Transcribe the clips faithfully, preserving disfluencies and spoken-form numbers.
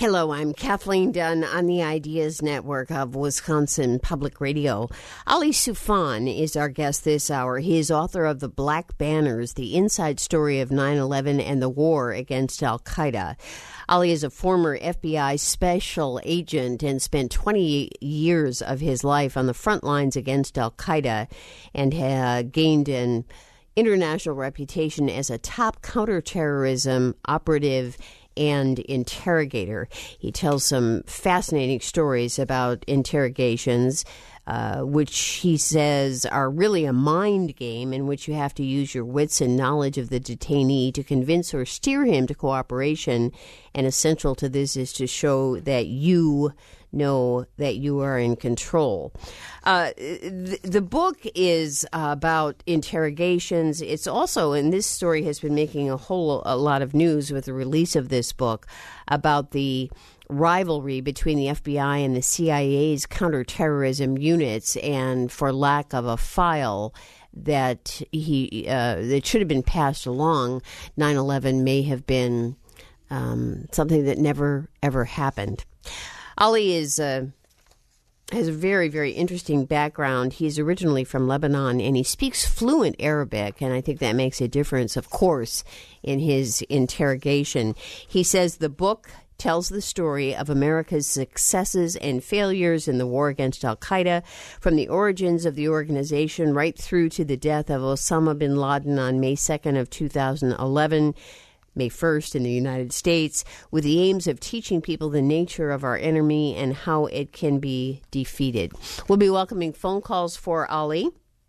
Hello, I'm Kathleen Dunn on the Ideas Network of Wisconsin Public Radio. Ali Soufan is our guest this hour. He is author of The Black Banners, the inside story of nine eleven and the war against al-Qaeda. Ali is a former F B I special agent and spent twenty years of his life on the front lines against al-Qaeda and uh, gained an international reputation as a top counterterrorism operative and interrogator. He tells some fascinating stories about interrogations, uh, which he says are really a mind game in which you have to use your wits and knowledge of the detainee to convince or steer him to cooperation. And essential to this is to show that you know that you are in control. Uh, the, the book is uh, about interrogations. It's also, and this story has been making a whole a lot of news with the release of this book, about the rivalry between the F B I and the C I A's counterterrorism units, and for lack of a file that he uh, that should have been passed along, nine eleven may have been um, something that never, ever happened. Ali is uh, has a very, very interesting background. He's originally from Lebanon, and he speaks fluent Arabic, and I think that makes a difference, of course, in his interrogation. He says the book tells the story of America's successes and failures in the war against al-Qaeda, from the origins of the organization right through to the death of Osama bin Laden on May second of two thousand eleven. May first in the United States, with the aims of teaching people the nature of our enemy and how it can be defeated. We'll be welcoming phone calls for Ali.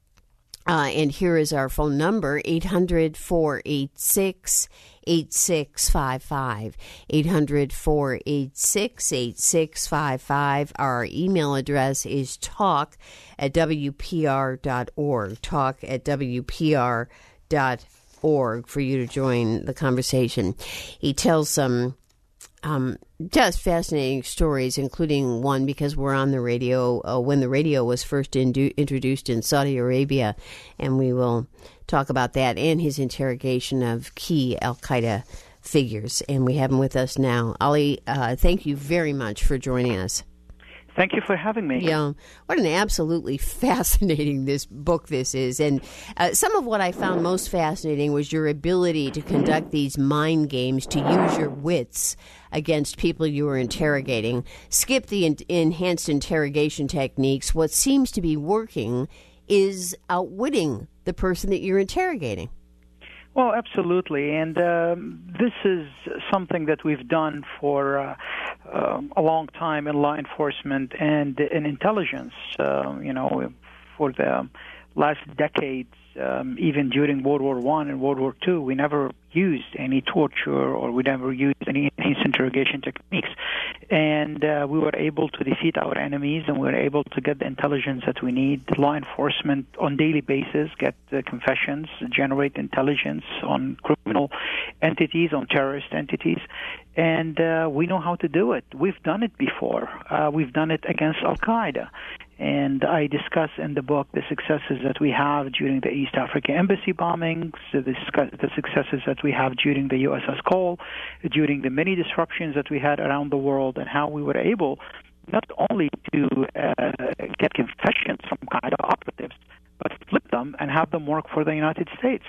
Uh, and here is our phone number, eight hundred, four eight six, eight six five five, eight hundred, four eight six, eight six five five. Our email address is talk at w p r dot org, talk at w p r dot org. Org for you to join the conversation. He tells some um, just fascinating stories, including one because we're on the radio uh, when the radio was first indu- introduced in Saudi Arabia, and we will talk about that and his interrogation of key al-Qaeda figures. And we have him with us now. Ali, uh, thank you very much for joining us. Thank you for having me. Yeah, what an absolutely fascinating this book this is. And uh, some of what I found most fascinating was your ability to conduct these mind games, to use your wits against people you were interrogating. Skip the in- enhanced interrogation techniques. What seems to be working is outwitting the person that you're interrogating. Well, absolutely, and um, this is something that we've done for uh, uh, a long time in law enforcement and in intelligence. Uh, you know, for the last decades, um, even during World War One and World War Two, we never used any torture or we never used any enhanced interrogation techniques, and uh, we were able to defeat our enemies, and we were able to get the intelligence that we need. Law enforcement on daily basis get uh, confessions, generate intelligence on criminal entities, on terrorist entities, and uh, we know how to do it. We've done it before. Uh, we've done it against al-Qaeda. And I discuss in the book the successes that we have during the East Africa Embassy bombings, the, the successes that we have during the U S S Cole, during the many disruptions that we had around the world, and how we were able not only to uh, get confessions from Qaeda operatives, but flip them and have them work for the United States.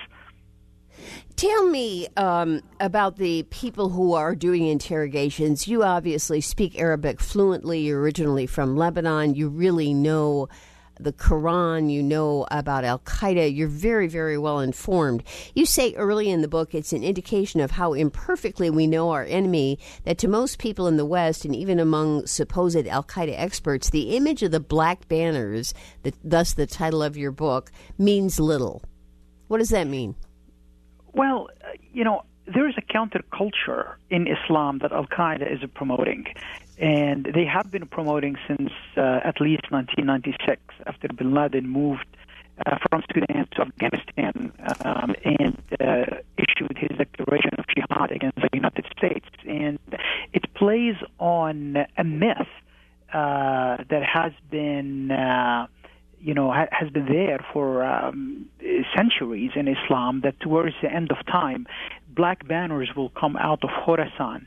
Tell me um, about the people who are doing interrogations. You obviously speak Arabic fluently. You're originally from Lebanon. You really know the Quran. You know about al-Qaeda. You're very, very well informed. You say early in the book it's an indication of how imperfectly we know our enemy, that to most people in the West, and even among supposed al-Qaeda experts, the image of the black banners, the, thus the title of your book, means little. What does that mean? Well, you know, there is a counterculture in Islam that al-Qaeda is promoting, and they have been promoting since uh, at least nineteen ninety-six, after bin Laden moved uh, from Sudan to Afghanistan um, and uh, issued his declaration of jihad against the United States. And it plays on a myth uh, that has been... Uh, you know, ha- has been there for um, centuries in Islam, that towards the end of time, black banners will come out of Khorasan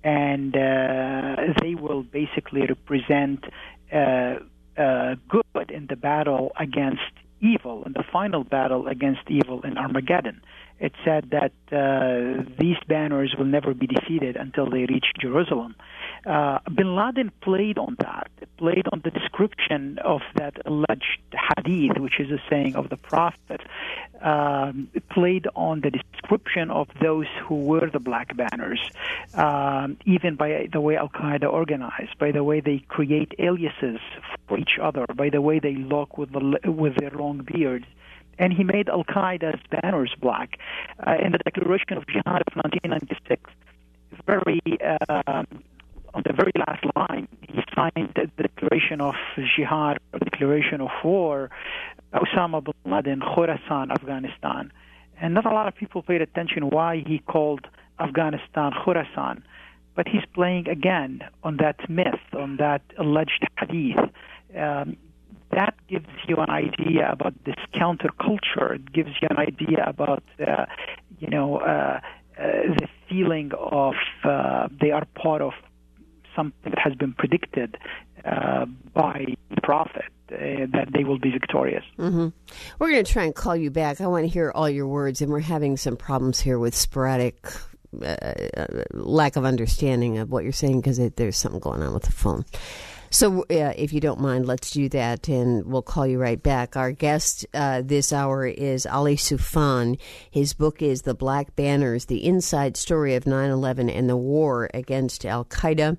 and uh, they will basically represent uh, uh, good in the battle against evil, in the final battle against evil in Armageddon. It said that uh, these banners will never be defeated until they reach Jerusalem. Uh, Bin Laden played on that, played on the description of that alleged hadith, which is a saying of the Prophet, um, played on the description of those who were the black banners, um, even by the way Al-Qaeda organized, by the way they create aliases for each other, by the way they look with, the, with their long beards. And he made Al-Qaeda's banners black. Uh, in the Declaration of Jihad of nineteen ninety-six, very uh, on the very last line, he signed the Declaration of Jihad, or the Declaration of War, Osama bin Laden, Khorasan, Afghanistan. And not a lot of people paid attention why he called Afghanistan Khorasan. But he's playing again on that myth, on that alleged hadith. Um, that gives you an idea about this counterculture. It gives you an idea about, uh, you know, uh, uh, the feeling of uh, they are part of something that has been predicted uh, by the Prophet, uh, that they will be victorious. Mm-hmm. We're going to try and call you back. I want to hear all your words, and we're having some problems here with sporadic uh, lack of understanding of what you're saying because there's something going on with the phone. So uh, if you don't mind, let's do that, and we'll call you right back. Our guest uh, this hour is Ali Soufan. His book is The Black Banners, The Inside Story of nine eleven and the War Against Al-Qaeda.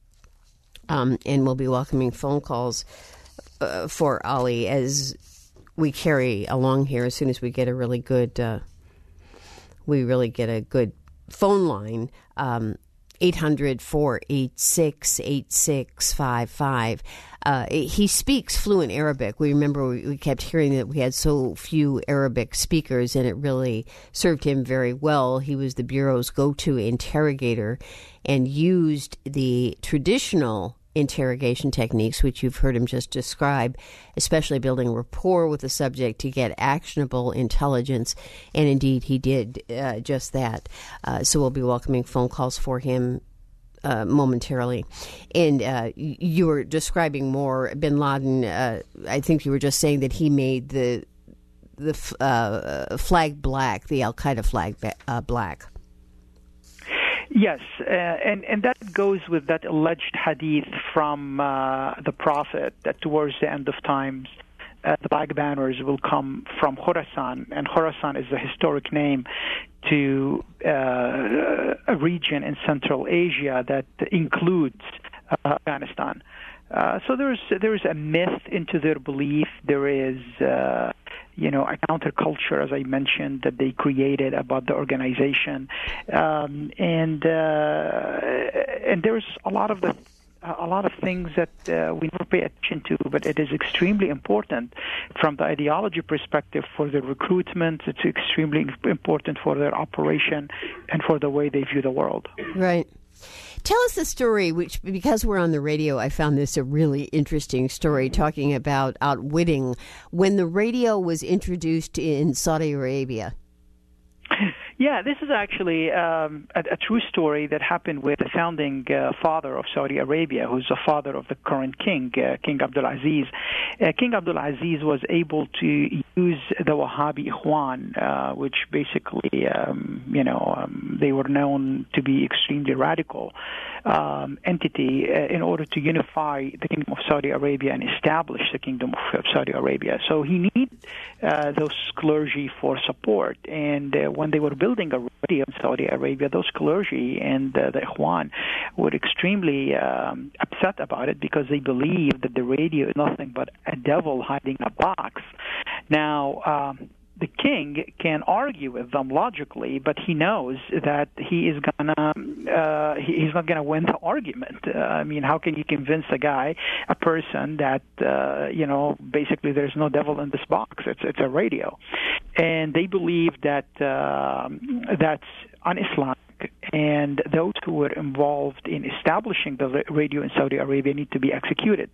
Um, and we'll be welcoming phone calls uh, for Ali as we carry along here. As soon as we get a really good, uh, we really get a good phone line, um, eight hundred, four eight six, eight six five five. Uh, he speaks fluent Arabic. We remember we, we kept hearing that we had so few Arabic speakers, and it really served him very well. He was the Bureau's go-to interrogator and used the traditional interrogation techniques, which you've heard him just describe, especially building rapport with the subject to get actionable intelligence. And indeed, he did uh, just that. Uh, so we'll be welcoming phone calls for him uh, momentarily. And uh, you were describing more Bin Laden. Uh, I think you were just saying that he made the the uh, flag black, the Al-Qaeda flag uh, black. Yes, uh, and, and that goes with that alleged hadith from uh, the Prophet that towards the end of times, uh, the black banners will come from Khorasan, and Khorasan is a historic name to uh, a region in Central Asia that includes uh, Afghanistan. Uh, so there's there's a myth into their belief. There is uh, you know, a counterculture, as I mentioned, that they created about the organization, um, and uh, and there's a lot of the a lot of things that uh, we never pay attention to, but it is extremely important from the ideology perspective for their recruitment. It's extremely important for their operation and for the way they view the world. Right. Tell us the story, which, because we're on the radio, I found this a really interesting story, talking about outwitting when the radio was introduced in Saudi Arabia. Yeah, this is actually um, a, a true story that happened with the founding uh, father of Saudi Arabia, who's the father of the current king, uh, King Abdulaziz. Uh, king Abdulaziz was able to use the Wahhabi Ikhwan, uh, which basically, um, you know, um, they were known to be extremely radical um, entity uh, in order to unify the Kingdom of Saudi Arabia and establish the Kingdom of Saudi Arabia. So he needed uh, those clergy for support, and uh, when they were building building a radio in Saudi Arabia, those clergy and uh, the Ikhwan were extremely um, upset about it because they believe that the radio is nothing but a devil hiding in a box. Now, um, the king can argue with them logically, but he knows that he is gonna uh, he, he's not gonna win the argument. Uh, I mean, how can you convince a guy, a person that uh, you know basically there's no devil in this box? It's it's a radio, and they believe that uh, that's un-Islamic. And those who were involved in establishing the radio in Saudi Arabia need to be executed.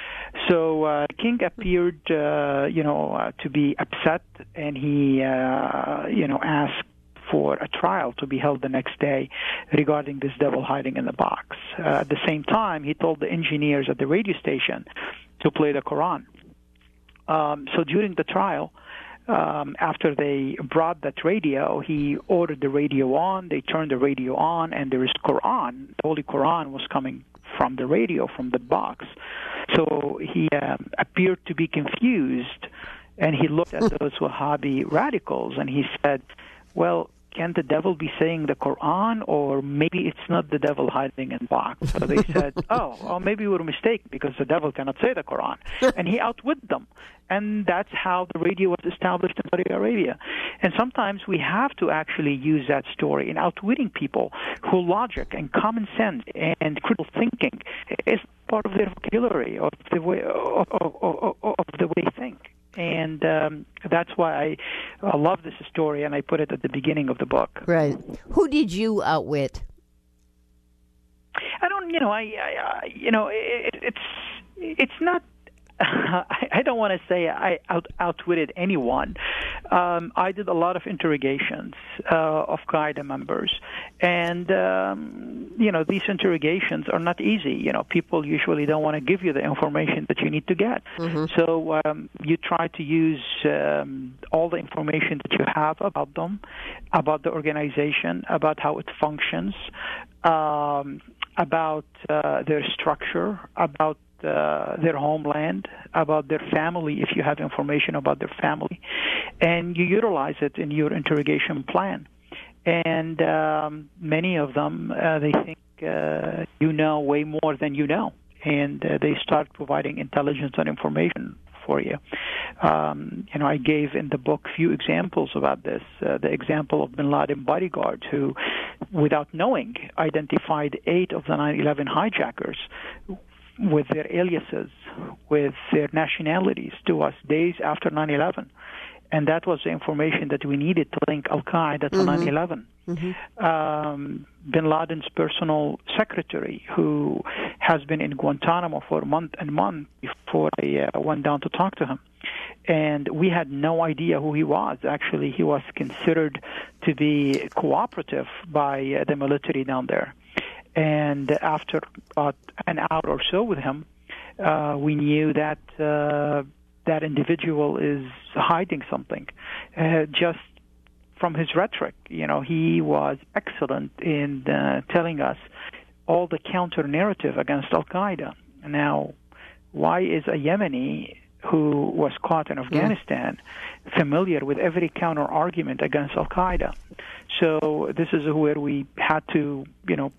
So uh, King appeared, uh, you know, uh, to be upset, and he, uh, you know, asked for a trial to be held the next day regarding this devil hiding in the box. Uh, at the same time, he told the engineers at the radio station to play the Quran. Um, so during the trial, um, after they brought that radio, he ordered the radio on, they turned the radio on, and there is Quran. The Holy Quran was coming from the radio, from the box. So he um, appeared to be confused, and he looked at those Wahhabi radicals, and he said, well, can the devil be saying the Quran, or maybe it's not the devil hiding in the box? So they said, oh, well, maybe we were mistaken because the devil cannot say the Quran. And he outwit them. And that's how the radio was established in Saudi Arabia. And sometimes we have to actually use that story in outwitting people who logic and common sense and critical thinking is part of their vocabulary, of the way, of, of, of, of the way they think. And um, that's why I, I love this story, and I put it at the beginning of the book. Right. Who did you outwit? I don't, you know, I, I, I you know, it, it's, it's not. I don't want to say I out, outwitted anyone. Um, I did a lot of interrogations uh, of Qaeda members, and um, you know, these interrogations are not easy. You know, people usually don't want to give you the information that you need to get. Mm-hmm. So um, you try to use um, all the information that you have about them, about the organization, about how it functions, um, about uh, their structure, about Uh, their homeland, about their family, if you have information about their family, and you utilize it in your interrogation plan. And um, many of them, uh, they think uh, you know way more than you know, and uh, they start providing intelligence and information for you. Um, you know, I gave in the book few examples about this. Uh, the example of Bin Laden bodyguards who, without knowing, identified eight of the nine eleven hijackers with their aliases, with their nationalities to us days after nine eleven. And that was the information that we needed to link Al-Qaeda to mm-hmm. nine eleven. Mm-hmm. Um, Bin Laden's personal secretary, who has been in Guantanamo for a month and month before I uh, went down to talk to him. And we had no idea who he was. Actually, he was considered to be cooperative by uh, the military down there. And after about an hour or so with him, uh, we knew that uh, that individual is hiding something. Uh, just from his rhetoric, you know, he was excellent in uh, telling us all the counter narrative against Al-Qaeda. Now, why is a Yemeni who was caught in Afghanistan yeah. familiar with every counter argument against Al-Qaeda? So this is where we had to, you know,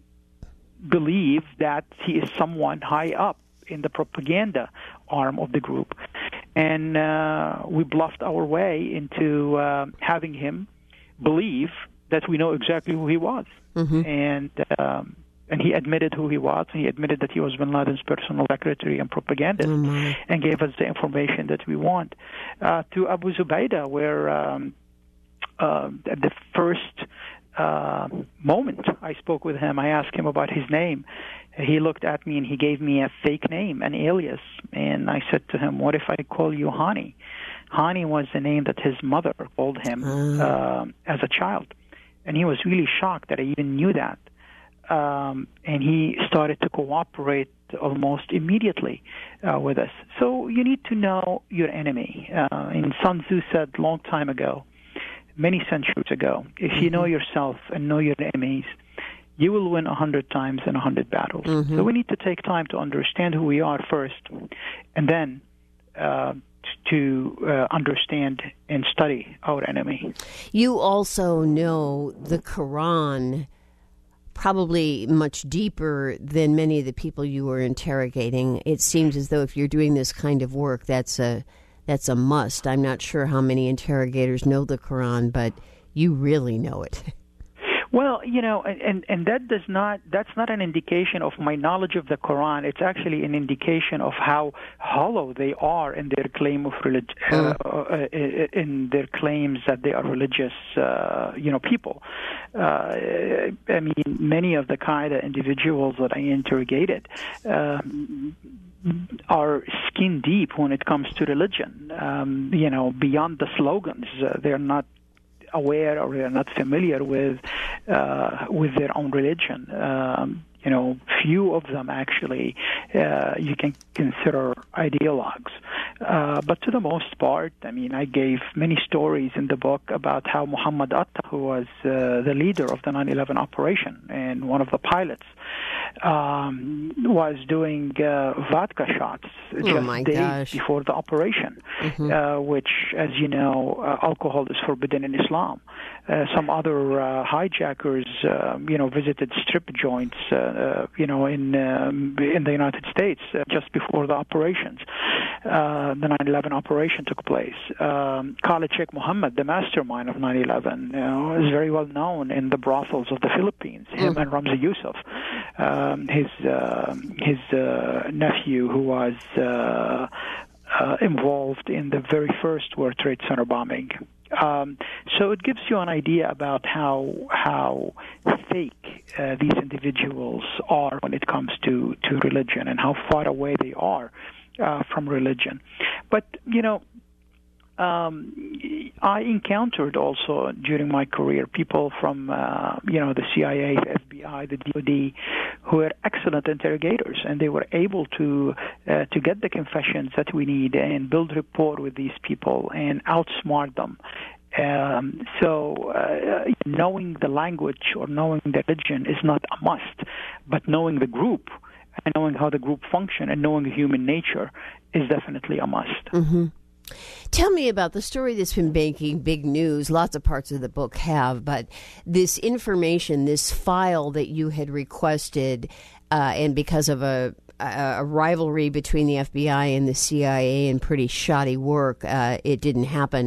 believe that he is someone high up in the propaganda arm of the group. And uh, we bluffed our way into uh, having him believe that we know exactly who he was. Mm-hmm. And um, and he admitted who he was. He admitted that he was Bin Laden's personal secretary and propagandist, mm-hmm. and gave us the information that we want. Uh, to Abu Zubaydah, where um, uh, at the first Uh, moment I spoke with him, I asked him about his name. He looked at me and he gave me a fake name, an alias, and I said to him, what if I call you Hani? Hani was the name that his mother called him uh, as a child, and he was really shocked that I even knew that. Um, and he started to cooperate almost immediately uh, with us. So you need to know your enemy. Uh, and Sun Tzu said a long time ago, many centuries ago, if you know yourself and know your enemies, you will win a hundred times in a hundred battles. Mm-hmm. So we need to take time to understand who we are first, and then uh, to uh, understand and study our enemy. You also know the Quran probably much deeper than many of the people you were interrogating. It seems as though if you're doing this kind of work, that's a That's a must. I'm not sure how many interrogators know the Quran, but you really know it. Well, you know, and and that does not that's not an indication of my knowledge of the Quran. It's actually an indication of how hollow they are in their claim of relig- mm. uh, in their claims that they are religious, uh, you know, people. Uh, I mean, many of the Qaeda individuals that I interrogated Um, are skin deep when it comes to religion. Um, you know, beyond the slogans, uh, they're not aware or they're not familiar with uh, with their own religion. Um, You know, few of them actually uh, you can consider ideologues. Uh, but to the most part, I mean, I gave many stories in the book about how Muhammad Atta, who was uh, the leader of the nine eleven operation and one of the pilots, um, was doing uh, vodka shots just oh days gosh. before the operation, mm-hmm. uh, which, as you know, uh, alcohol is forbidden in Islam. Uh, some other uh, hijackers, uh, you know, visited strip joints, uh, uh, you know, in um, in the United States uh, just before the operations. Uh, the nine eleven operation took place. Um, Khalid Sheikh Mohammed, the mastermind of nine eleven, you know, is very well known in the brothels of the Philippines. Him mm. and Ramzi Youssef, um, his uh, his uh, nephew, who was uh, uh, involved in the very first World Trade Center bombing. Um, so it gives you an idea about how how fake uh, these individuals are when it comes to, to religion and how far away they are uh, from religion. But, you know, um, I encountered also during my career people from, uh, you know, the C I A, the F B I, the D O D, who were excellent interrogators, and they were able to uh, to get the confessions that we need and build rapport with these people and outsmart them. Um, so uh, knowing the language or knowing the religion is not a must, but knowing the group and knowing how the group function and knowing human nature is definitely a must. Mm-hmm. Tell me about the story that's been making big news. Lots of parts of the book have, but this information, this file that you had requested, uh, and because of a, a rivalry between the F B I and the C I A and pretty shoddy work, uh, it didn't happen.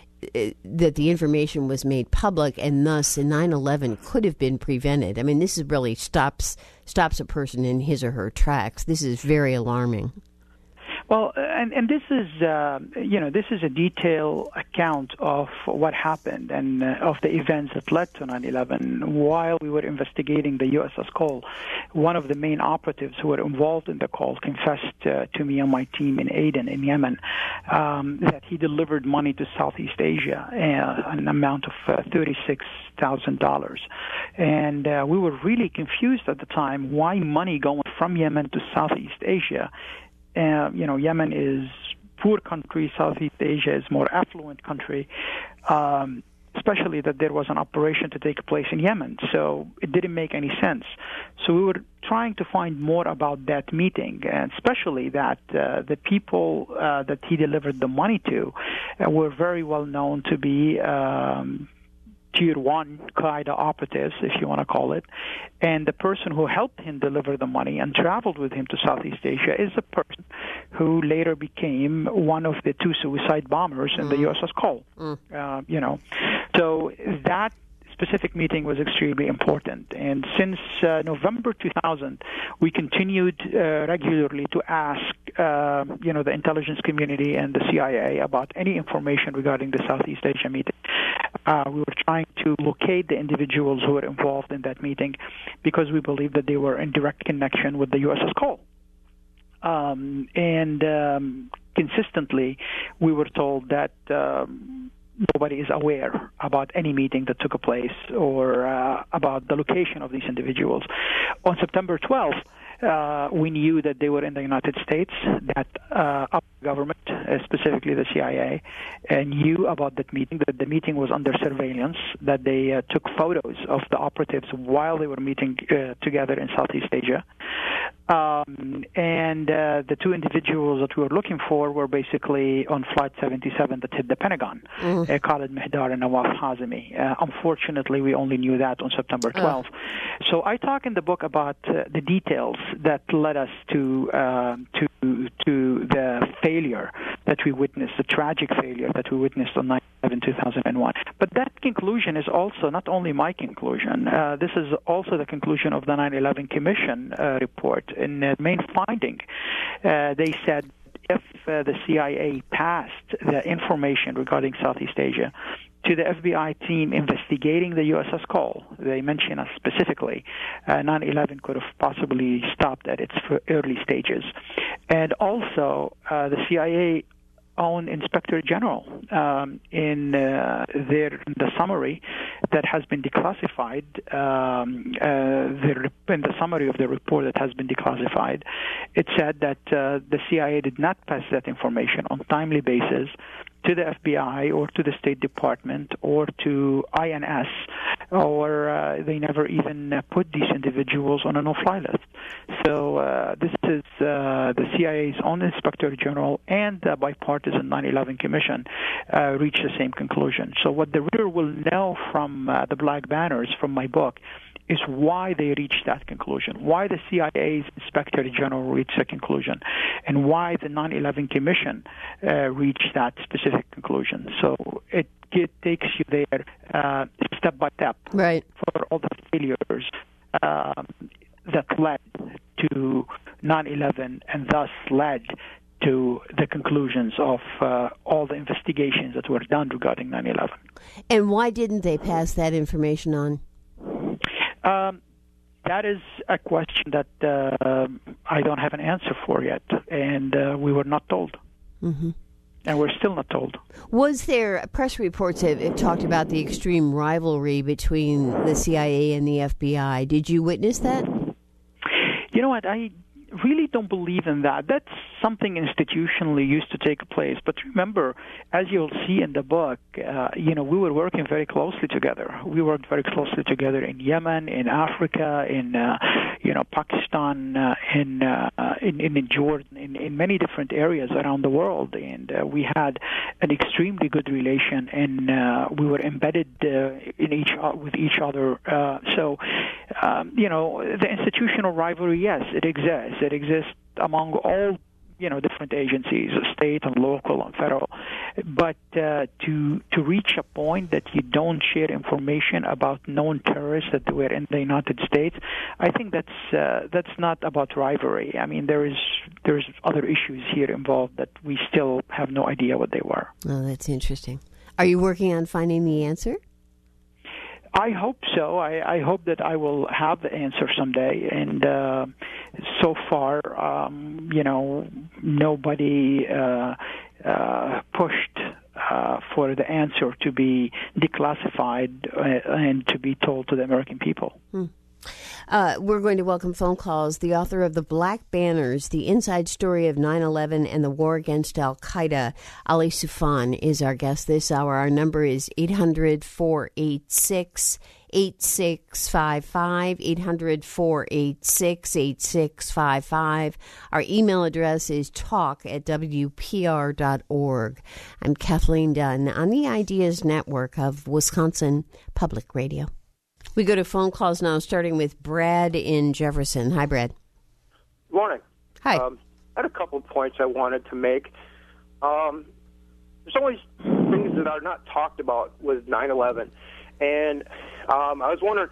That the information was made public, and thus nine eleven could have been prevented. I mean, this is really stops stops a person in his or her tracks. This is very alarming. Well, and, and this is, uh, you know, this is a detailed account of what happened and uh, of the events that led to nine eleven. While we were investigating the U S S Cole, one of the main operatives who were involved in the call confessed uh, to me and my team in Aden, in Yemen, um, that he delivered money to Southeast Asia, uh, an amount of uh, thirty-six thousand dollars. And uh, we were really confused at the time why money going from Yemen to Southeast Asia. Uh, you know, Yemen is poor country. Southeast Asia is more affluent country, um, especially that there was an operation to take place in Yemen. So it didn't make any sense. So we were trying to find more about that meeting, and especially that uh, the people uh, that he delivered the money to uh, were very well known to be um, Tier one Qaeda operatives, if you want to call it, and the person who helped him deliver the money and traveled with him to Southeast Asia is a person who later became one of the two suicide bombers in mm. the U S S Cole. Mm. Uh, you know, so that specific meeting was extremely important. And since uh, November two thousand, we continued uh, regularly to ask, uh, you know, the intelligence community and the C I A about any information regarding the Southeast Asia meeting. Uh, we were trying to locate the individuals who were involved in that meeting because we believed that they were in direct connection with the U S S Cole. Um, and um, consistently, we were told that um, nobody is aware about any meeting that took place or uh, about the location of these individuals. On September twelfth, uh, we knew that they were in the United States, that uh, our government, uh, specifically the C I A, uh, knew about that meeting, that the meeting was under surveillance, that they uh, took photos of the operatives while they were meeting uh, together in Southeast Asia. Um, and uh, the two individuals that we were looking for were basically on Flight seventy-seven that hit the Pentagon, mm. uh, Khalid Mihdar and Nawaf Hazmi. Uh, unfortunately, we only knew that on September twelfth. Uh. So I talk in the book about uh, the details that led us to uh, to to the failure that we witnessed, the tragic failure that we witnessed on nine eleven two thousand one. But that conclusion is also not only my conclusion. Uh, this is also the conclusion of the nine eleven Commission uh, report. In the main finding, uh, they said if uh, the C I A passed the information regarding Southeast Asia to the F B I team investigating the U S S Cole, they mention us specifically, uh, nine eleven could have possibly stopped at its early stages. And also, uh, the C I A own Inspector General um, in uh, their in the summary that has been declassified. Um, uh, the, in the summary of the report that has been declassified, it said that uh, the C I A did not pass that information on timely basis to the F B I or to the State Department or to I N S, or uh, they never even uh, put these individuals on a no-fly list. So uh, this is uh, the C I A's own Inspector General and the bipartisan nine eleven Commission uh, reached the same conclusion. So what the reader will know from uh, the Black Banners, from my book, is why they reached that conclusion, why the C I A's Inspector General reached that conclusion, and why the nine eleven Commission uh, reached that specific conclusion. So it, it takes you there uh, step by step right. for all the failures um, that led to nine eleven and thus led to the conclusions of uh, all the investigations that were done regarding nine eleven. And why didn't they pass that information on? Um, that is a question that uh, I don't have an answer for yet, and uh, we were not told. Mm-hmm. And we're still not told. Was there, press reports have, have talked about the extreme rivalry between the C I A and the F B I. Did you witness that? You know what, I really don't believe in that. That's something institutionally used to take place. But remember, as you'll see in the book, uh, you know, we were working very closely together. We worked very closely together in Yemen, in Africa, in, uh, you know, Pakistan, uh, in, uh, in in Jordan, in, in many different areas around the world. And uh, we had an extremely good relation, and uh, we were embedded uh, in each with each other. Uh, so, um, you know, the institutional rivalry, yes, it exists. It exists among all, you know, different agencies, state and local and federal. But uh, to to reach a point that you don't share information about known terrorists that were in the United States, I think that's uh, that's not about rivalry. I mean, there is there's other issues here involved that we still have no idea what they were. Oh, that's interesting. Are you working on finding the answer? I hope so. I, I hope that I will have the answer someday. And uh, so far, um, you know, nobody uh, uh, pushed uh, for the answer to be declassified uh, and to be told to the American people. Hmm. Uh, we're going to welcome phone calls. The author of The Black Banners, The Inside Story of nine eleven and the War Against Al-Qaeda, Ali Soufan, is our guest this hour. Our number is eight hundred, four eight six, eight six five five, eight hundred, four eight six, eight six five five. Our email address is talk at w p r dot org. I'm Kathleen Dunn on the Ideas Network of Wisconsin Public Radio. We go to phone calls now, starting with Brad in Jefferson. Hi, Brad. Good morning. Hi. Um, I had a couple of points I wanted to make. Um, there's always things that are not talked about with nine eleven. And um, I was wondering,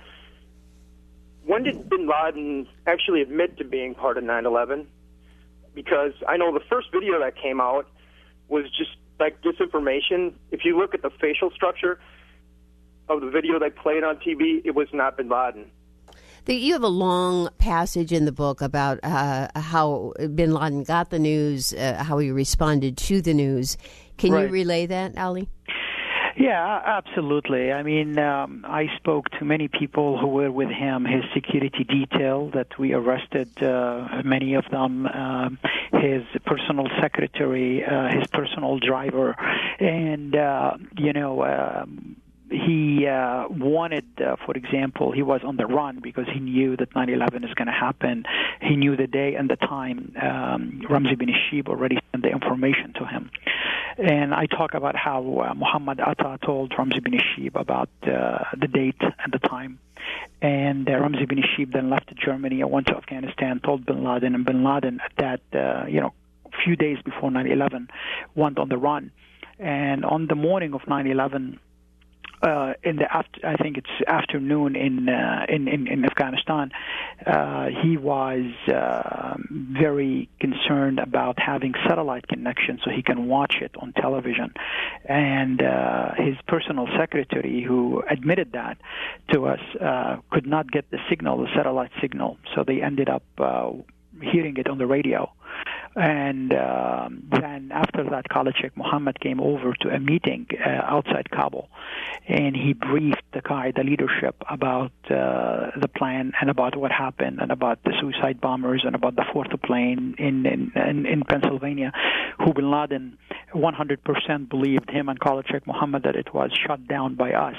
when did bin Laden actually admit to being part of nine eleven? Because I know the first video that came out was just like disinformation. If you look at the facial structure of the video they played on T V, it was not bin Laden. The, you have a long passage in the book about uh, how bin Laden got the news, uh, how he responded to the news. Can right. you relay that, Ali? Yeah, absolutely. I mean, um, I spoke to many people who were with him, his security detail that we arrested, uh, many of them, um, his personal secretary, uh, his personal driver, and, uh, you know, um, He uh, wanted, uh, for example, he was on the run because he knew that nine eleven is going to happen. He knew the day and the time. Um, Ramzi bin Ishib already sent the information to him. And I talk about how uh, Muhammad Atta told Ramzi bin Ishib about uh, the date and the time. And uh, Ramzi bin Ishib then left Germany and went to Afghanistan, told bin Laden, and bin Laden at that, uh, you know, few days before nine eleven went on the run. And on the morning of nine eleven, Uh, in the after, I think it's afternoon in uh, in, in in Afghanistan, uh, he was uh, very concerned about having satellite connection so he can watch it on television, and uh, his personal secretary, who admitted that to us, uh, could not get the signal, the satellite signal, so they ended up uh, hearing it on the radio. And um, then after that, Khalid Sheikh Mohammed came over to a meeting uh, outside Kabul, and he briefed the Qaeda leadership about uh, the plan and about what happened and about the suicide bombers and about the fourth plane in in, in, in Pennsylvania, who Bin Laden one hundred percent believed, him and Khalid Sheikh Mohammed, that it was shut down by us.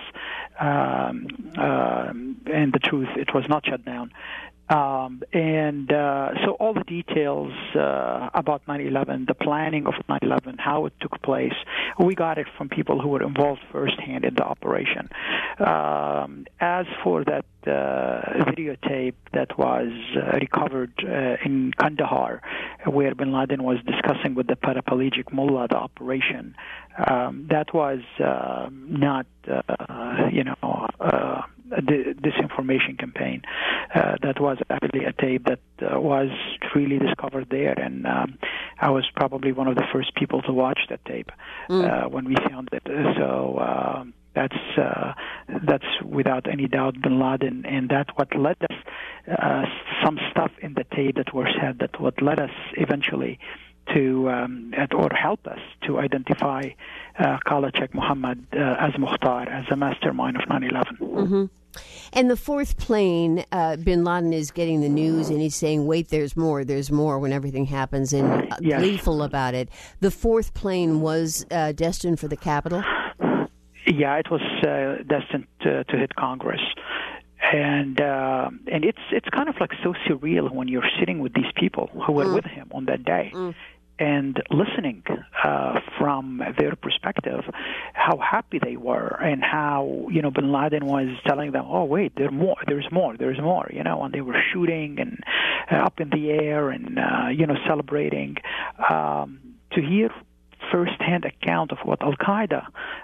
Um, uh, and the truth, it was not shut down. Um, and uh, so all the details uh, about nine eleven, the planning of nine eleven, how it took place, we got it from people who were involved firsthand in the operation. Um, as for that uh, videotape that was uh, recovered uh, in Kandahar, where Bin Laden was discussing with the paraplegic mullah the operation, um, that was uh, not, uh, you know, uh, a disinformation campaign. Uh, that was actually a tape that uh, was really discovered there, and um, I was probably one of the first people to watch that tape mm. uh, when we found it. So uh, that's uh, that's without any doubt Bin Laden, and that's what led us, uh, some stuff in the tape that were said, that what led us eventually to, um, or help us to identify uh, Khalid Sheikh Mohammed uh, as Mukhtar, as a mastermind of nine eleven. Mm-hmm. And the fourth plane, uh, Bin Laden is getting the news, and he's saying, wait, there's more, there's more, when everything happens, and uh, yes. gleeful about it. The fourth plane was uh, destined for the capital? Yeah, it was uh, destined to, to hit Congress. And uh, and it's it's kind of like so surreal when you're sitting with these people who were mm. with him on that day. Mm. And listening uh, from their perspective, how happy they were, and how, you know, Bin Laden was telling them, "Oh, wait, there's more, there's more, there's more," you know, and they were shooting and uh, up in the air and uh, you know, celebrating. Um, to hear firsthand account of what Al Qaeda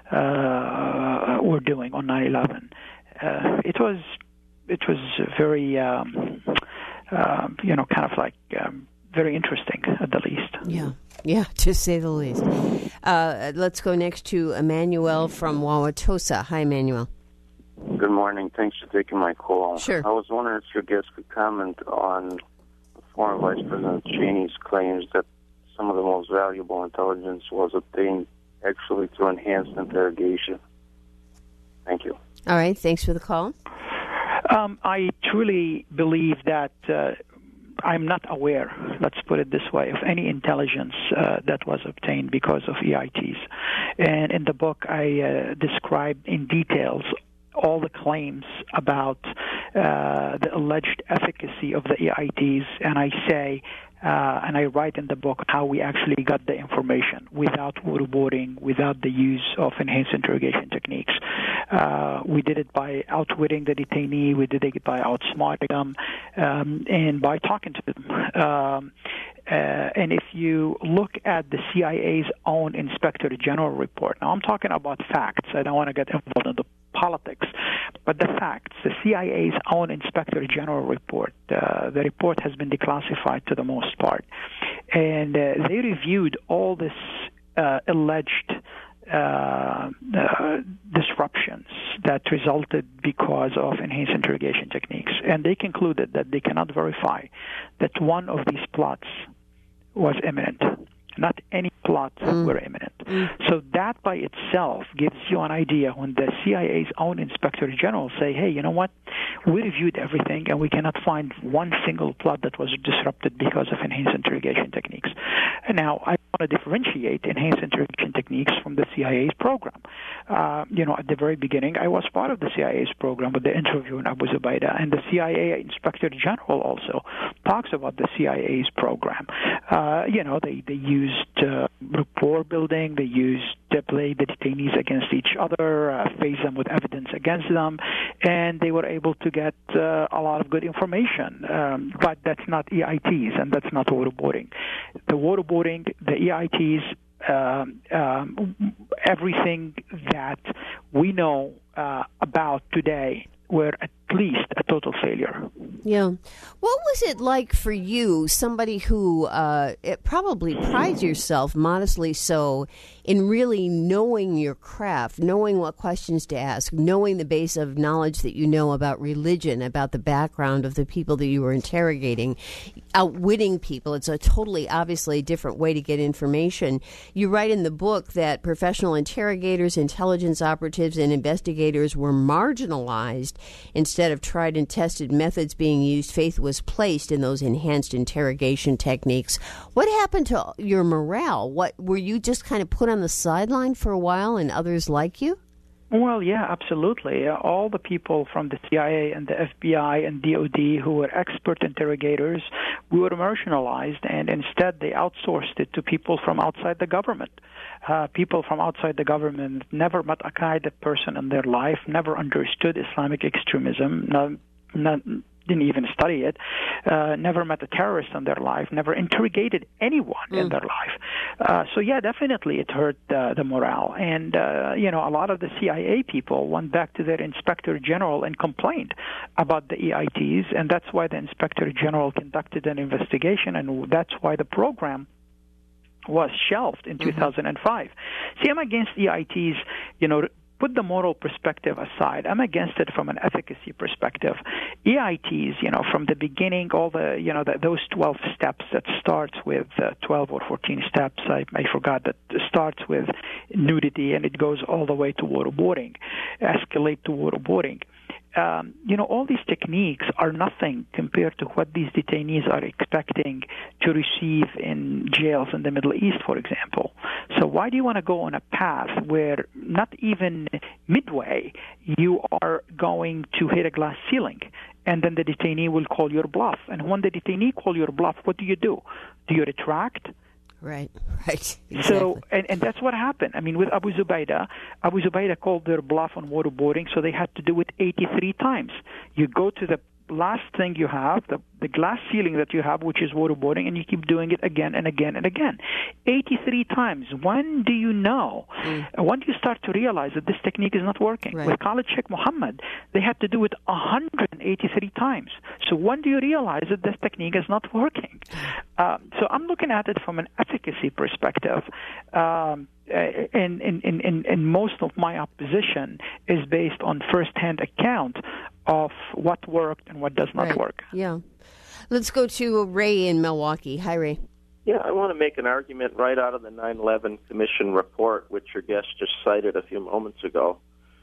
uh, were doing on nine eleven, uh, it was it was very um, uh, you know, kind of like. Um, Very interesting, at the least. Yeah, yeah, to say the least. Uh, let's go next to Emmanuel from Wauwatosa. Hi, Emmanuel. Good morning. Thanks for taking my call. Sure. I was wondering if your guest could comment on former Vice President Cheney's claims that some of the most valuable intelligence was obtained actually through enhanced interrogation. Thank you. All right. Thanks for the call. Um, I truly believe that. Uh, I'm not aware, let's put it this way, of any intelligence uh, that was obtained because of E I Ts. And in the book, I uh, describe in details all the claims about uh, the alleged efficacy of the E I Ts, and I say, uh, and I write in the book how we actually got the information without waterboarding, without the use of enhanced interrogation techniques. Uh, we did it by outwitting the detainee, we did it by outsmarting them, um, and by talking to them. Um, uh, and if you look at the C I A's own Inspector General report, now I'm talking about facts, I don't want to get involved in the politics, but the facts, the C I A's own Inspector General report, uh, the report has been declassified to the most part, and uh, they reviewed all this uh, alleged uh, uh, disruptions that resulted because of enhanced interrogation techniques, and they concluded that they cannot verify that one of these plots was imminent. Not any plots mm. were imminent. Mm. So that by itself gives you an idea when the C I A's own Inspector General say, hey, you know what, we reviewed everything and we cannot find one single plot that was disrupted because of enhanced interrogation techniques. And now I want to differentiate enhanced interrogation techniques from the C I A's program. Uh, you know, at the very beginning, I was part of the C I A's program with the interview in Abu Zubaydah, and the C I A Inspector General also talks about the C I A's program. Uh, you know, they, they used uh, rapport building, they used to play the detainees against each other, uh, face them with evidence against them, and they were able to get uh, a lot of good information. Um, but that's not E I Ts, and that's not waterboarding. The waterboarding, the E I Ts, um, um, everything that we know uh, about today were least a total failure. Yeah. What was it like for you, somebody who uh, it probably prides yourself, modestly so, in really knowing your craft, knowing what questions to ask, knowing the base of knowledge that you know about religion, about the background of the people that you were interrogating, outwitting people? It's a totally, obviously, different way to get information. You write in the book that professional interrogators, intelligence operatives, and investigators were marginalized. Instead of tried and tested methods being used, faith was placed in those enhanced interrogation techniques. What happened to your morale? What were you just kind of put on the sideline for a while and others like you? Well, yeah, absolutely. Uh, all the people from the C I A and the F B I and D O D who were expert interrogators, we were marginalized, and instead they outsourced it to people from outside the government. Uh, people from outside the government never met a Qaeda person in their life, never understood Islamic extremism, not, not, didn't even study it, uh, never met a terrorist in their life, never interrogated anyone mm. in their life. Uh, so, yeah, definitely it hurt uh, the morale. And, uh, you know, a lot of the C I A people went back to their inspector general and complained about the E I Ts, and that's why the inspector general conducted an investigation, and that's why the program was shelved in mm-hmm. two thousand five. See, I'm against E I Ts, you know, put the moral perspective aside. I'm against it from an efficacy perspective. E I Ts, you know, from the beginning, all the, you know, the, those twelve steps that starts with uh, twelve or fourteen steps, I, I forgot, that starts with nudity and it goes all the way to waterboarding, escalate to waterboarding. Um, you know, all these techniques are nothing compared to what these detainees are expecting to receive in jails in the Middle East, for example. So why do you want to go on a path where not even midway you are going to hit a glass ceiling, and then the detainee will call your bluff? And when the detainee call your bluff, what do you do? Do you retract? Right, right. Exactly. So, and, and that's what happened. I mean, with Abu Zubaydah, Abu Zubaydah called their bluff on waterboarding, so they had to do it eighty-three times. You go to the last thing you have, the, the glass ceiling that you have, which is waterboarding, and you keep doing it again and again and again. eighty-three times. When do you know? Mm. When do you start to realize that this technique is not working? Right. With Khalid Sheikh Mohammed, they had to do it one hundred eighty-three times. So when do you realize that this technique is not working? Um, so I'm looking at it from an efficacy perspective. Um, and, and, and, and most of my opposition is based on first-hand account of what worked and what does not right. work. Yeah. Let's go to Ray in Milwaukee. Hi, Ray. Yeah, I want to make an argument right out of the nine eleven Commission report, which your guest just cited a few moments ago.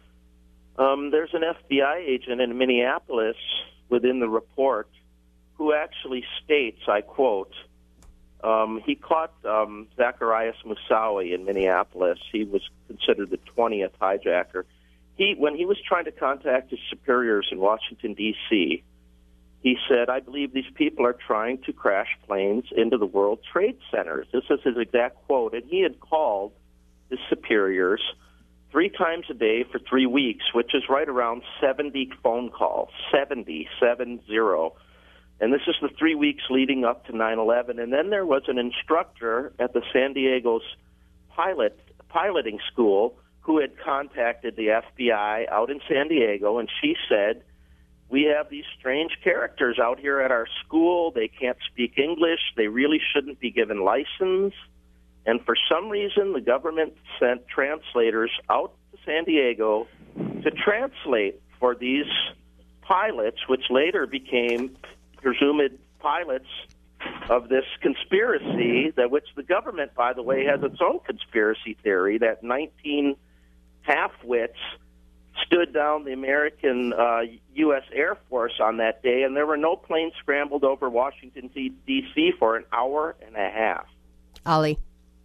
Um, there's an F B I agent in Minneapolis within the report who actually states, I quote, um, he caught um, Zacarias Moussaoui in Minneapolis. He was considered the twentieth hijacker. He, when he was trying to contact his superiors in Washington, D C, he said, I believe these people are trying to crash planes into the World Trade Centers. This is his exact quote. And he had called his superiors three times a day for three weeks, which is right around seventy phone calls, seventy, seven zero. And this is the three weeks leading up to nine eleven. And then there was an instructor at the San Diego's pilot piloting school who had contacted the F B I out in San Diego, and she said, we have these strange characters out here at our school. They can't speak English. They really shouldn't be given license. And for some reason, the government sent translators out to San Diego to translate for these pilots, which later became presumed pilots of this conspiracy, that which the government, by the way, has its own conspiracy theory, that nineteen half-wits stood down the American uh, U S Air Force on that day, and there were no planes scrambled over Washington, D C for an hour and a half. Ali.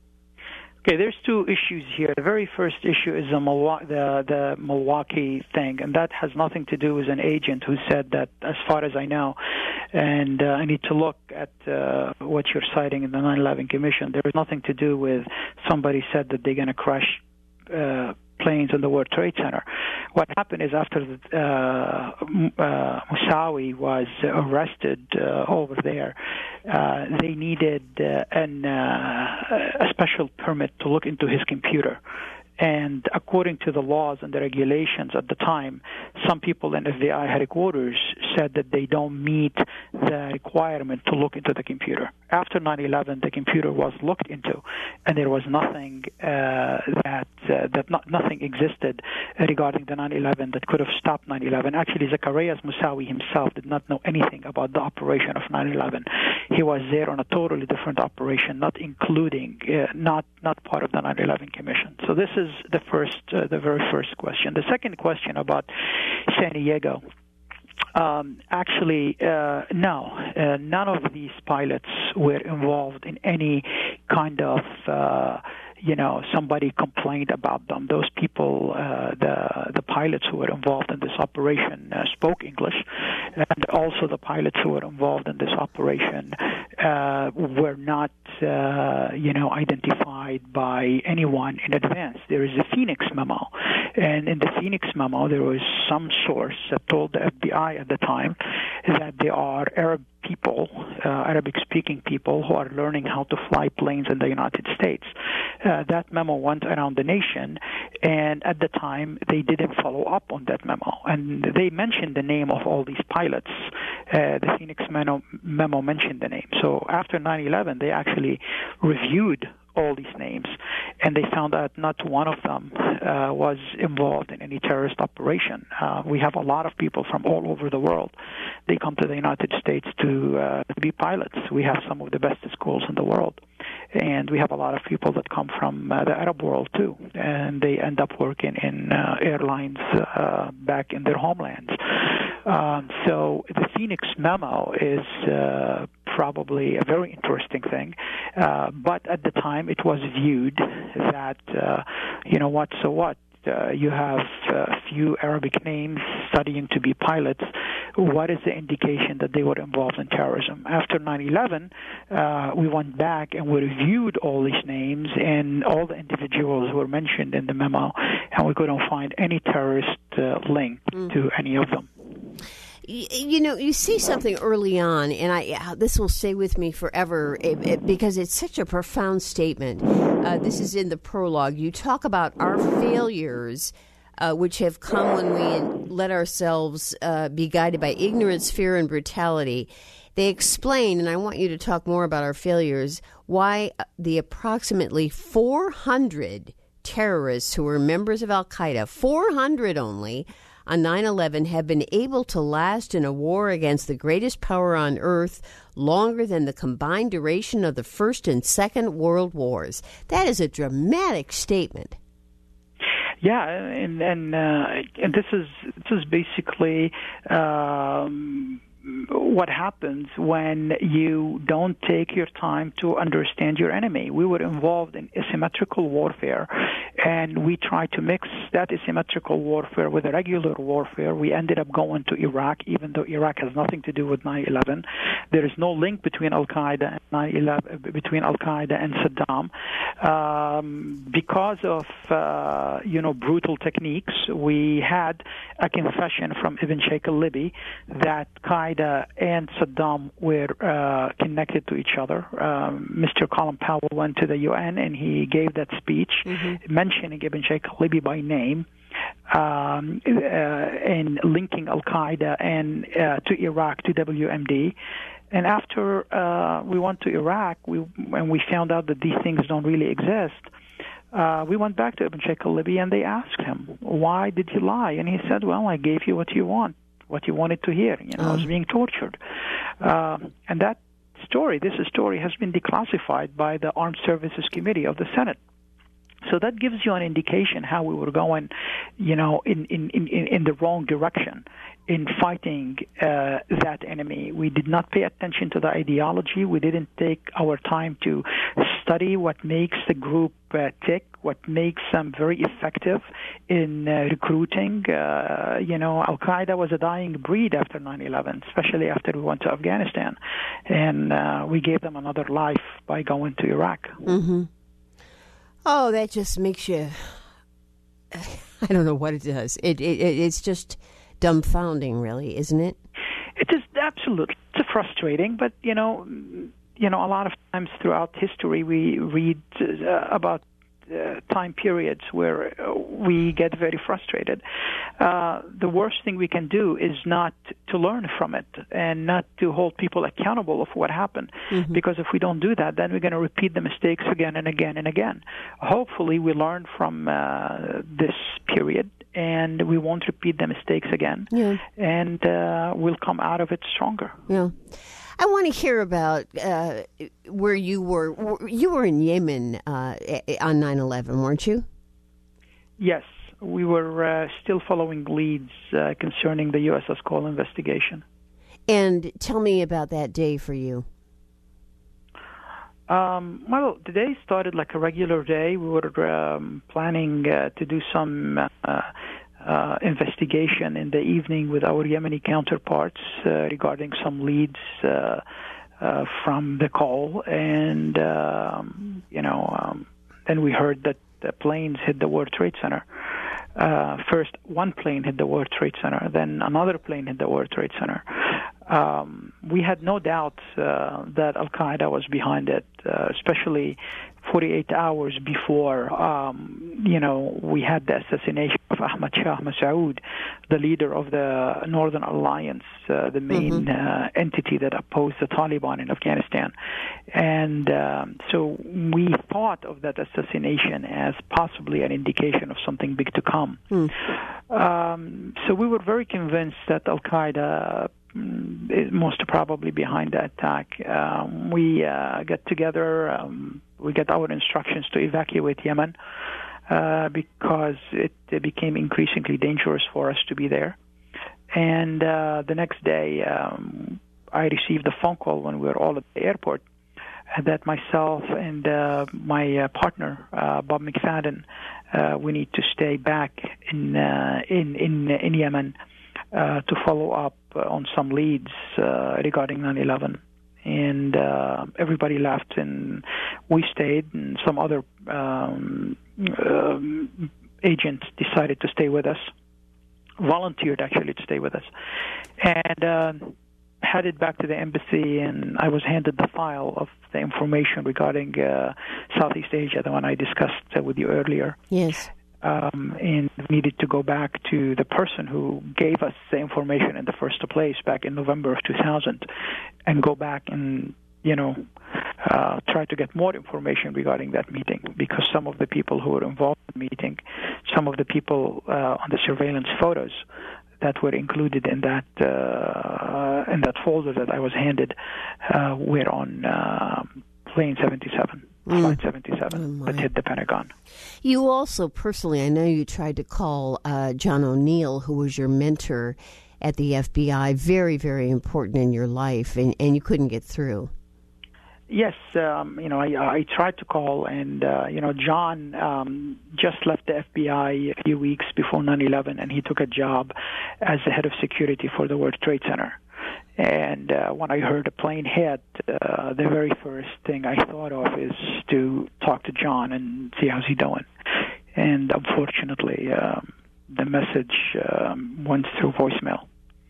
Okay, there's two issues here. The very first issue is the Milwaukee, the, the Milwaukee thing, and that has nothing to do with an agent who said that, as far as I know. And uh, I need to look at uh, what you're citing in the nine eleven Commission. There is nothing to do with somebody said that they're going to crash uh, planes in the World Trade Center. What happened is after the, uh, uh, Moussaoui was arrested uh, over there, uh, they needed uh, an, uh, a special permit to look into his computer. And according to the laws and the regulations at the time, some people in F B I headquarters said that they don't meet the requirement to look into the computer. After nine eleven, the computer was looked into, and there was nothing uh, that uh, that not, nothing existed regarding the nine eleven that could have stopped nine eleven. Actually, Zacarias Moussaoui himself did not know anything about the operation of nine eleven. He was there on a totally different operation, not including, uh, not not part of the nine eleven Commission. So this is the first, uh, the very first question. The second question about San Diego. Um, actually, uh, no, uh, none of these pilots were involved in any kind of, uh, you know, somebody complained about them. Those people, uh, the the pilots who were involved in this operation uh, spoke English, and also the pilots who were involved in this operation uh, were not, uh, you know, identified by anyone in advance. There is a Phoenix memo, and in the Phoenix memo, there was some source that told the F B I at the time that they are Arab people, uh, Arabic-speaking people who are learning how to fly planes in the United States. Uh, that memo went around the nation, and at the time, they didn't follow up on that memo. And they mentioned the name of all these pilots. Uh, the Phoenix memo, memo mentioned the name. So after nine eleven, they actually reviewed all these names, and they found out not one of them uh, was involved in any terrorist operation. Uh, we have a lot of people from all over the world. They come to the United States to, uh, to be pilots. We have some of the best schools in the world, and we have a lot of people that come from uh, the Arab world too, and they end up working in uh, airlines uh, back in their homelands. Um, so the Phoenix memo is uh, probably a very interesting thing, uh, but at the time it was viewed that, uh, you know what, so what? Uh, you have a few Arabic names studying to be pilots. What is the indication that they were involved in terrorism? After nine eleven, uh, we went back and we reviewed all these names, and all the individuals were mentioned in the memo, and we couldn't find any terrorist uh, link mm. to any of them. You know, you see something early on, and I this will stay with me forever it, it, because it's such a profound statement. Uh, this is in the prologue. You talk about our failures, uh, which have come when we let ourselves uh, be guided by ignorance, fear, and brutality. They explain, and I want you to talk more about our failures, why the approximately four hundred terrorists who were members of Al-Qaeda, four hundred only, on nine eleven have been able to last in a war against the greatest power on earth longer than the combined duration of the First and Second World Wars. That is a dramatic statement. Yeah, and and, uh, and this is this is basically um, what happens when you don't take your time to understand your enemy. We were involved in asymmetrical warfare, and we tried to mix that asymmetrical warfare with a regular warfare. We ended up going to Iraq, even though Iraq has nothing to do with nine eleven. There is no link between Al-Qaeda and nine eleven, between Al-Qaeda and Saddam. Um, because of uh, you know brutal techniques, we had a confession from Ibn Sheikh al-Libi that Qaeda and Saddam were uh, connected to each other. Um, Mister Colin Powell went to the U N and he gave that speech mm-hmm. mentioning Ibn Sheikh al-Libi by name um, uh, and linking Al-Qaeda and uh, to Iraq, to W M D. And after uh, we went to Iraq, we and we found out that these things don't really exist, uh, we went back to Ibn Sheikh al-Libi and they asked him, why did you lie? And he said, well, I gave you what you want. what you wanted to hear. You know, oh. I was being tortured. Um, and that story, this story, has been declassified by the Armed Services Committee of the Senate. So that gives you an indication how we were going, you know, in, in, in, in the wrong direction in fighting uh, that enemy. We did not pay attention to the ideology. We didn't take our time to study what makes the group uh, tick, what makes them very effective in uh, recruiting. Uh, you know, Al-Qaeda was a dying breed after nine eleven, especially after we went to Afghanistan. And uh, we gave them another life by going to Iraq. Mm-hmm. Oh, that just makes you, I don't know what it does. It, it It's just dumbfounding, really, isn't it? It is absolutely. It's frustrating, but, you know, you know, a lot of times throughout history we read uh, about uh, time periods where uh, we get very frustrated, uh, the worst thing we can do is not to learn from it and not to hold people accountable of what happened. Mm-hmm. Because if we don't do that, then we're going to repeat the mistakes again and again and again. Hopefully, we learn from uh, this period and we won't repeat the mistakes again, yeah. and uh, we'll come out of it stronger. Yeah. I want to hear about uh, where you were. You were in Yemen uh, on nine eleven, weren't you? Yes. We were uh, still following leads uh, concerning the U S S Cole investigation. And tell me about that day for you. Um, well, the day started like a regular day. We were um, planning uh, to do some uh, uh, investigation in the evening with our Yemeni counterparts uh, regarding some leads uh, uh, from the call. And, um, you know, um, then we heard that the planes hit the World Trade Center. Uh, first, one plane hit the World Trade Center, then another plane hit the World Trade Center. Um, we had no doubt uh, that Al-Qaeda was behind it, uh, especially forty-eight hours before, um, you know, we had the assassination of Ahmad Shah Massoud, the leader of the Northern Alliance, uh, the main mm-hmm. uh, entity that opposed the Taliban in Afghanistan. And um, so we thought of that assassination as possibly an indication of something big to come. Mm. Um, so we were very convinced that Al-Qaeda is most probably behind the attack. Um, we uh, get together, um, we get our instructions to evacuate Yemen uh, because it, it became increasingly dangerous for us to be there. And uh, the next day, um, I received a phone call when we were all at the airport that myself and uh, my uh, partner, uh, Bob McFadden, uh, we need to stay back in uh, in, in in Yemen uh, to follow up on some leads uh, regarding nine eleven. And uh, everybody left, and we stayed, and some other um, uh, agents decided to stay with us, volunteered actually to stay with us, and uh, headed back to the embassy, and I was handed the file of the information regarding uh, Southeast Asia, the one I discussed uh, with you earlier. Yes. Um, and needed to go back to the person who gave us the information in the first place back in November of two thousand, and go back and, you know, uh, try to get more information regarding that meeting, because some of the people who were involved in the meeting, some of the people uh, on the surveillance photos that were included in that uh, in that folder that I was handed uh, were on uh, plane seventy-seven. Mm. Flight seventy-seven, oh that hit the Pentagon. You also personally, I know you tried to call uh, John O'Neill, who was your mentor at the F B I, very, very important in your life, and, and you couldn't get through. Yes, um, you know, I, I tried to call, and, uh, you know, John um, just left the F B I a few weeks before nine eleven, and he took a job as the head of security for the World Trade Center. And uh, when I heard a plane hit, uh, the very first thing I thought of is to talk to John and see how's he doing. And unfortunately, um, the message um, went through voicemail.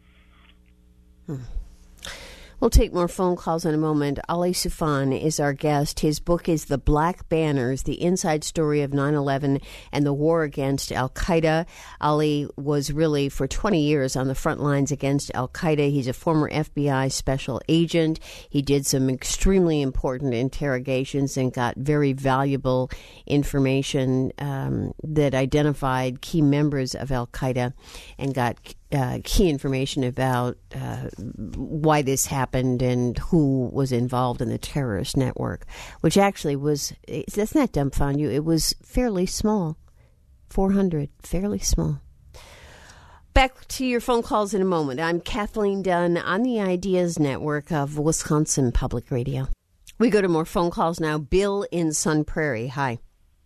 Hmm. We'll take more phone calls in a moment. Ali Soufan is our guest. His book is The Black Banners, The Inside Story of nine eleven and the War Against Al-Qaeda. Ali was really for twenty years on the front lines against Al-Qaeda. He's a former F B I special agent. He did some extremely important interrogations and got very valuable information um, that identified key members of Al-Qaeda and got Uh, key information about uh, why this happened and who was involved in the terrorist network, which actually was, that's not dumbfound you, it was fairly small. four hundred, fairly small. Back to your phone calls in a moment. I'm Kathleen Dunn on the Ideas Network of Wisconsin Public Radio. We go to more phone calls now. Bill in Sun Prairie. Hi.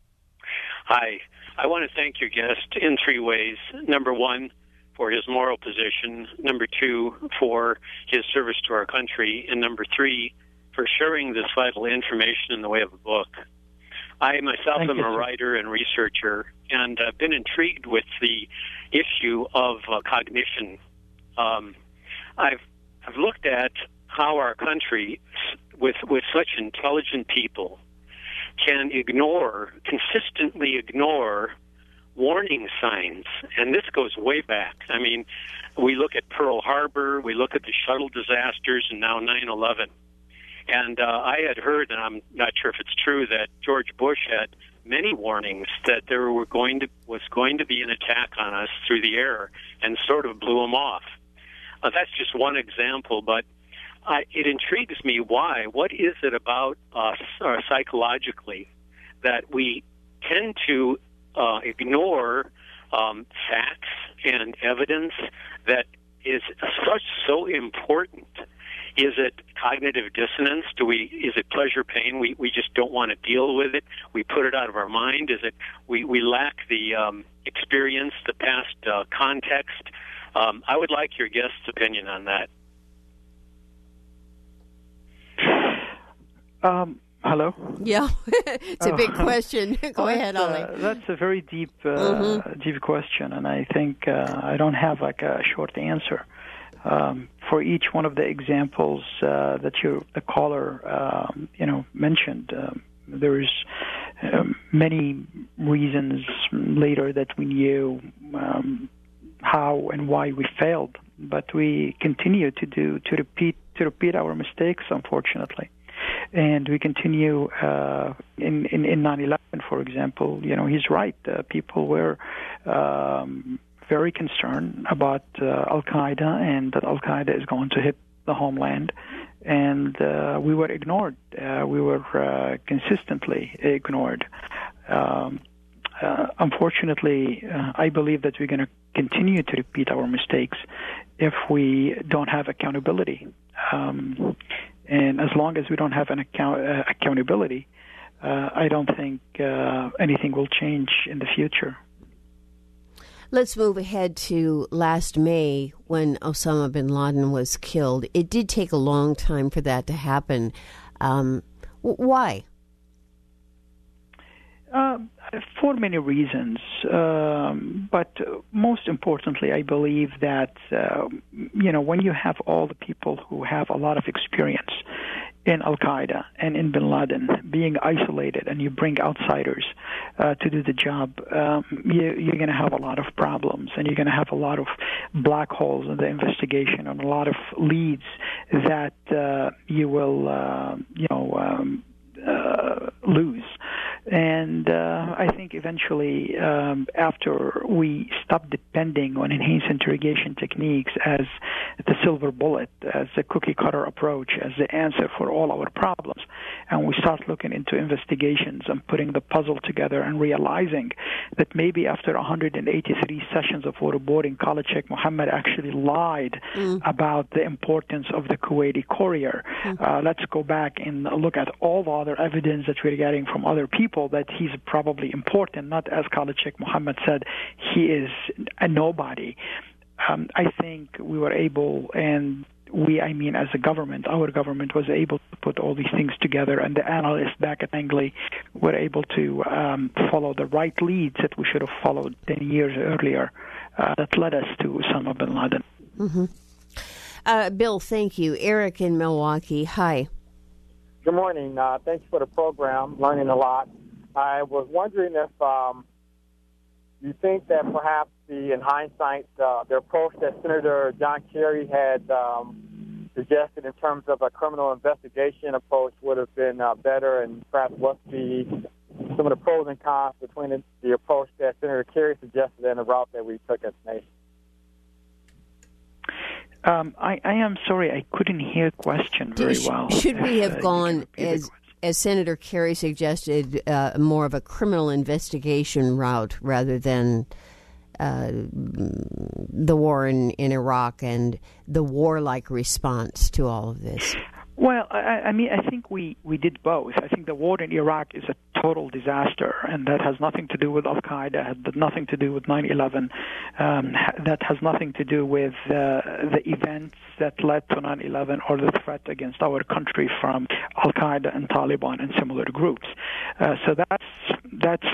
Hi. I want to thank your guest in three ways. Number one, for his moral position, number two, for his service to our country, and number three, for sharing this vital information in the way of a book. I myself Thank am you, a writer and researcher, and I've been intrigued with the issue of uh, cognition. Um, I've I've looked at how our country, with with such intelligent people, can ignore, consistently ignore warning signs, and this goes way back. I mean, we look at Pearl Harbor, we look at the shuttle disasters, and now nine eleven. And uh, I had heard, and I'm not sure if it's true, that George Bush had many warnings that there were going to was going to be an attack on us through the air, and sort of blew them off. Uh, that's just one example, but I, it intrigues me why. What is it about us, or psychologically, that we tend to uh, ignore um, facts and evidence that is such so important? Is it cognitive dissonance? Do we? Is it pleasure pain? We we just don't want to deal with it. We put it out of our mind. Is it we we lack the um, experience, the past uh, context? Um, I would like your guest's opinion on that. Um, hello? Yeah, it's a big question. Go well, ahead, uh, Ollie. That's a very deep, uh, mm-hmm. deep question, and I think uh, I don't have like a short answer. Um, for each one of the examples uh, that you, the caller, um, you know, mentioned, um, there's um, many reasons later that we knew um, how and why we failed, but we continue to do to repeat to repeat our mistakes, unfortunately. And we continue uh, in, in in nine eleven, for example. You know, he's right. Uh, people were um, very concerned about uh, Al Qaeda and that Al Qaeda is going to hit the homeland, and uh, we were ignored. Uh, we were uh, consistently ignored. Um, uh, unfortunately, uh, I believe that we're going to continue to repeat our mistakes if we don't have accountability. Um, and as long as we don't have an account, uh, accountability, uh, I don't think uh, anything will change in the future. Let's move ahead to last May when Osama bin Laden was killed. It did take a long time for that to happen. Um, why? Uh, for many reasons, um, but most importantly, I believe that uh, you know, when you have all the people who have a lot of experience in Al Qaeda and in Bin Laden being isolated, and you bring outsiders uh, to do the job, um, you, you're going to have a lot of problems, and you're going to have a lot of black holes in the investigation, and a lot of leads that uh, you will, uh, you know, um, uh, lose. And uh, I think eventually, um, after we stop depending on enhanced interrogation techniques as the silver bullet, as the cookie-cutter approach, as the answer for all our problems, and we start looking into investigations and putting the puzzle together and realizing that maybe after one hundred eighty-three sessions of waterboarding, Khalid Sheikh Mohammed actually lied mm. about the importance of the Kuwaiti courier. Mm. Uh, let's go back and look at all the other evidence that we're getting from other people that he's probably important, not as Khalid Sheikh Mohammed said, he is a nobody. Um, I think we were able, and we, I mean as a government, our government was able to put all these things together, and the analysts back at Langley were able to um, follow the right leads that we should have followed ten years earlier uh, that led us to Osama bin Laden. Mm-hmm. Uh, Bill, thank you. Eric in Milwaukee, hi. Good morning. Uh, thanks for the program. Learning a lot. I was wondering if um, you think that perhaps the, in hindsight, uh, the approach that Senator John Kerry had um, suggested in terms of a criminal investigation approach would have been uh, better, and perhaps what's the some of the pros and cons between the, the approach that Senator Kerry suggested and the route that we took as a nation. Um, I, I am sorry, I couldn't hear the question very Sh- well. Should we have uh, gone, as as Senator Kerry suggested, uh, more of a criminal investigation route rather than uh, the war in, in Iraq and the warlike response to all of this? Well, I, I mean, I think we, we did both. I think the war in Iraq is a total disaster, and that has nothing to do with Al Qaeda, had nothing to do with nine eleven. Um, that has nothing to do with uh, the events that led to nine eleven or the threat against our country from Al Qaeda and Taliban and similar groups. Uh, so that's that's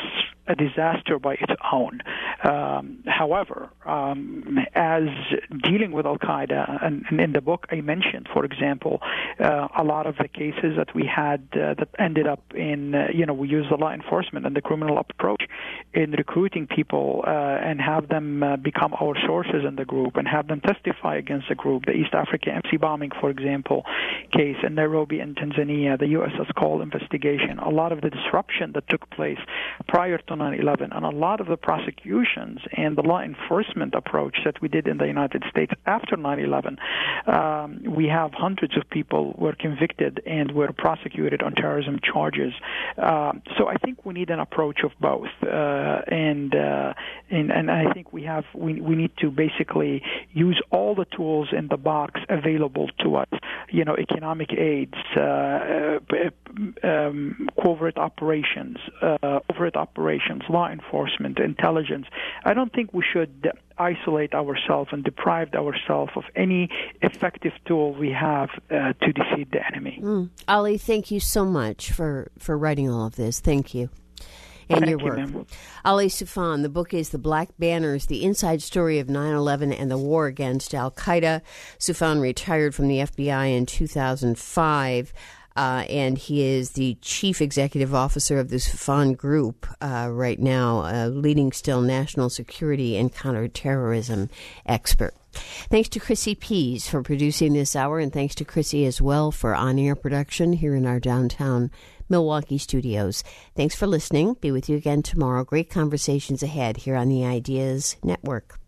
a disaster by its own. Um, however, um, as dealing with Al-Qaeda, and, and in the book I mentioned, for example, uh, a lot of the cases that we had uh, that ended up in, uh, you know, we use the law enforcement and the criminal approach in recruiting people uh, and have them uh, become our sources in the group and have them testify against the group. The East Africa embassy bombing, for example, case in Nairobi in Tanzania, the U S S Cole investigation, a lot of the disruption that took place prior to nine eleven, and a lot of the prosecutions and the law enforcement approach that we did in the United States after nine eleven. Um, we have hundreds of people were convicted and were prosecuted on terrorism charges. Um, so I think we need an approach of both, uh, and, uh, and and I think we have we we need to basically use all the tools in the box available to us. You know, economic aids, uh, um, covert operations, uh, overt operations, law enforcement, intelligence. I don't think we should isolate ourselves and deprive ourselves of any effective tool we have uh, to defeat the enemy. Mm. Ali, thank you so much for, for writing all of this. Thank you. And Thank your you, work. ma'am. Ali Soufan, the book is The Black Banners, The Inside Story of nine eleven and the War Against Al-Qaeda. Soufan retired from the F B I in two thousand five. Uh, and he is the chief executive officer of the Soufan Group uh, right now, a leading still national security and counterterrorism expert. Thanks to Chrissy Pease for producing this hour, and thanks to Chrissy as well for on-air production here in our downtown Milwaukee studios. Thanks for listening. Be with you again tomorrow. Great conversations ahead here on the Ideas Network.